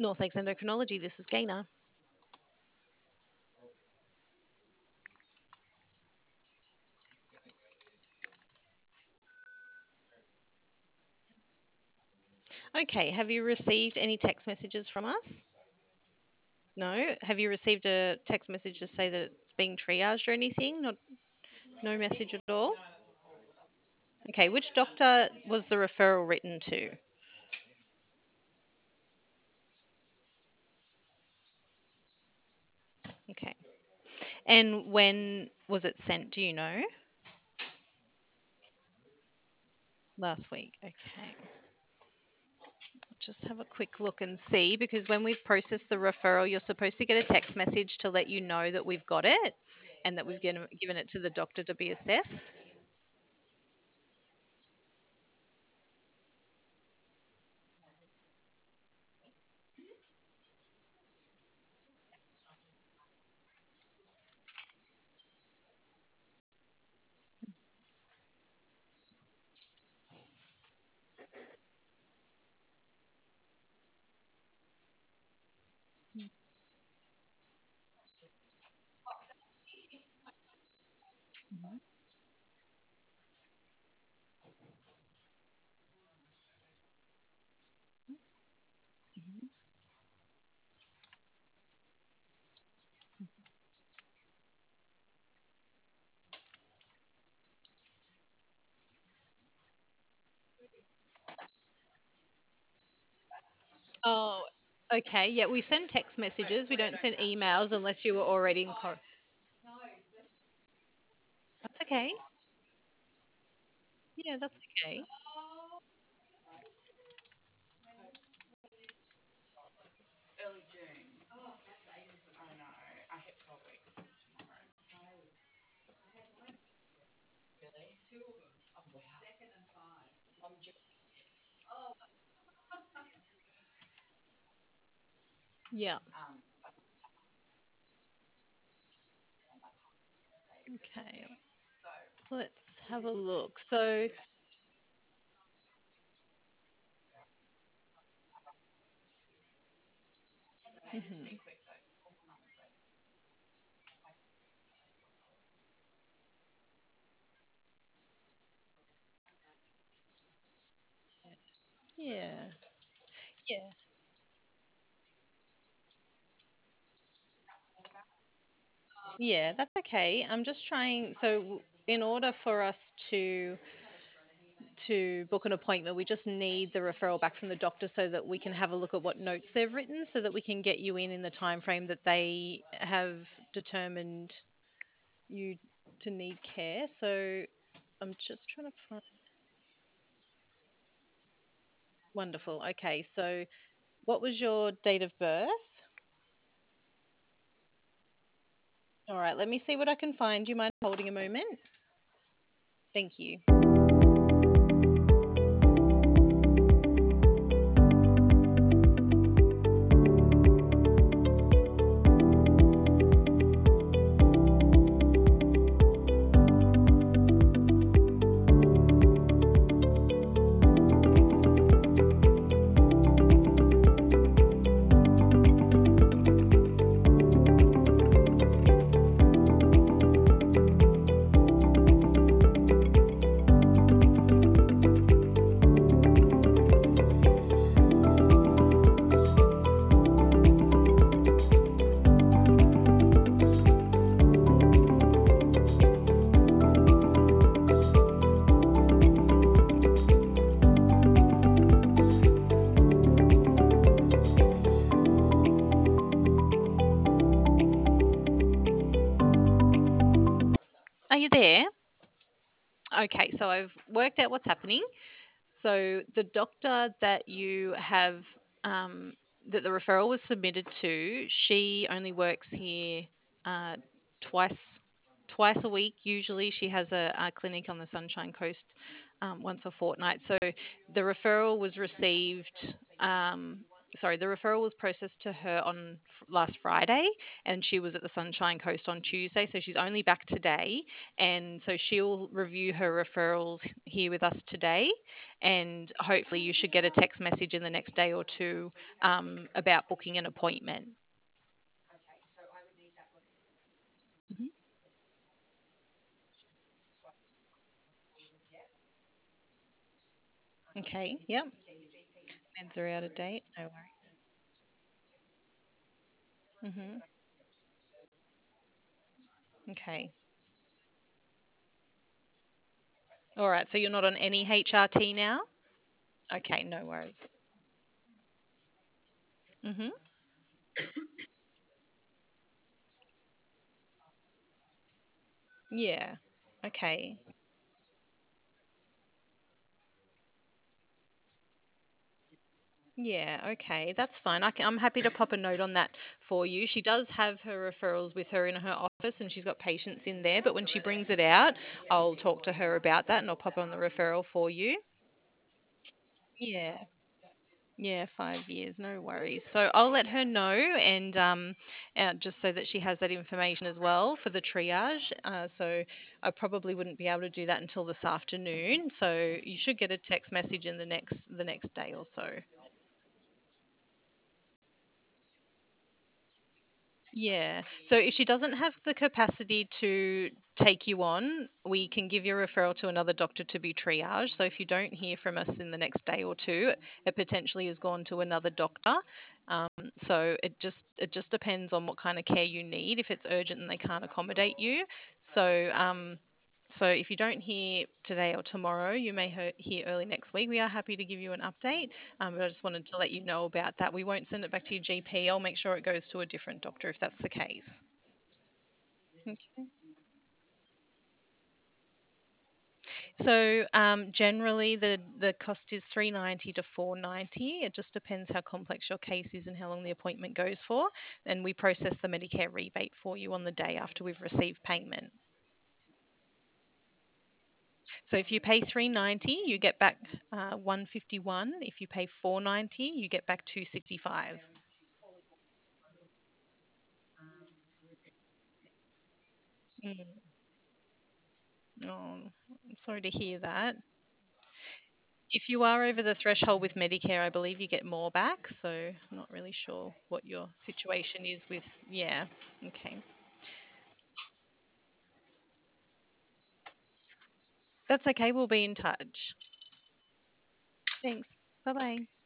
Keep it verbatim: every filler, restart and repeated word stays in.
North Lakes Endocrinology, this is Gaina. Okay, have you received any text messages from us? No. Have you received a text message to say that it's being triaged or anything? Not, no message at all? Okay, which doctor was the referral written to? Okay. And when was it sent? Do you know? Last week. Okay. Just have a quick look and see because when we've processed the referral, you're supposed to get a text message to let you know that we've got it and that we've given, given it to the doctor to be assessed. Oh, okay. Yeah, we send text messages. We don't send emails unless you were already in. Cor- that's okay. Yeah, that's okay. Yeah. Okay. Let's have a look. So, mhm. Yeah. Yeah. Yeah, that's okay. I'm just trying. So, w- in order for us to to book an appointment, we just need the referral back from the doctor so that we can have a look at what notes they've written, so that we can get you in in the time frame that they have determined you to need care. So, I'm just trying to find. Wonderful. Okay, so what was your date of birth? All right, let me see what I can find. Do you mind holding a moment? Thank you. Are you there? Okay, so I've worked out what's happening. So the doctor that you have, um, that the referral was submitted to, she only works here uh, twice, twice a week. Usually, she has a, a clinic on the Sunshine Coast um, once a fortnight. So the referral was received. Um, sorry, the referral was processed to her on f- last Friday, and she was at the Sunshine Coast on Tuesday. So she's only back today. And so she'll review her referrals here with us today. And hopefully, you should get a text message in the next day or two um, about booking an appointment. Mhm. Okay, yep. Meds are out of date. No worries. Hmm. Okay. All right. So you're not on any H R T now? Okay, no worries. Hmm. Yeah. Okay. Yeah, okay, that's fine. I can, I'm happy to pop a note on that for you. She does have her referrals with her in her office and she's got patients in there, but when she brings it out, I'll talk to her about that and I'll pop on the referral for you. Yeah. Yeah, five years, no worries. So I'll let her know, and um, uh, just so that she has that information as well for the triage. Uh, so I probably wouldn't be able to do that until this afternoon. So you should get a text message in the next the next day or so. Yeah. So if she doesn't have the capacity to take you on, we can give you a referral to another doctor to be triaged. So if you don't hear from us in the next day or two, it potentially has gone to another doctor. Um, so it just it just depends on what kind of care you need. If it's urgent and they can't accommodate you, so um, so if you don't hear today or tomorrow, you may hear, hear early next week. We are happy to give you an update, um, but I just wanted to let you know about that. We won't send it back to your G P. I'll make sure it goes to a different doctor if that's the case. Okay. So um, generally, the the cost is three ninety to four ninety. It just depends how complex your case is and how long the appointment goes for. And we process the Medicare rebate for you on the day after we've received payment. So if you pay three ninety, you get back uh, one fifty-one. If you pay four ninety, you get back two sixty-five. Mm. Oh, I'm sorry to hear that. If you are over the threshold with Medicare, I believe you get more back. So I'm not really sure what your situation is with. Yeah. Okay. That's okay. We'll be in touch. Thanks. Bye bye.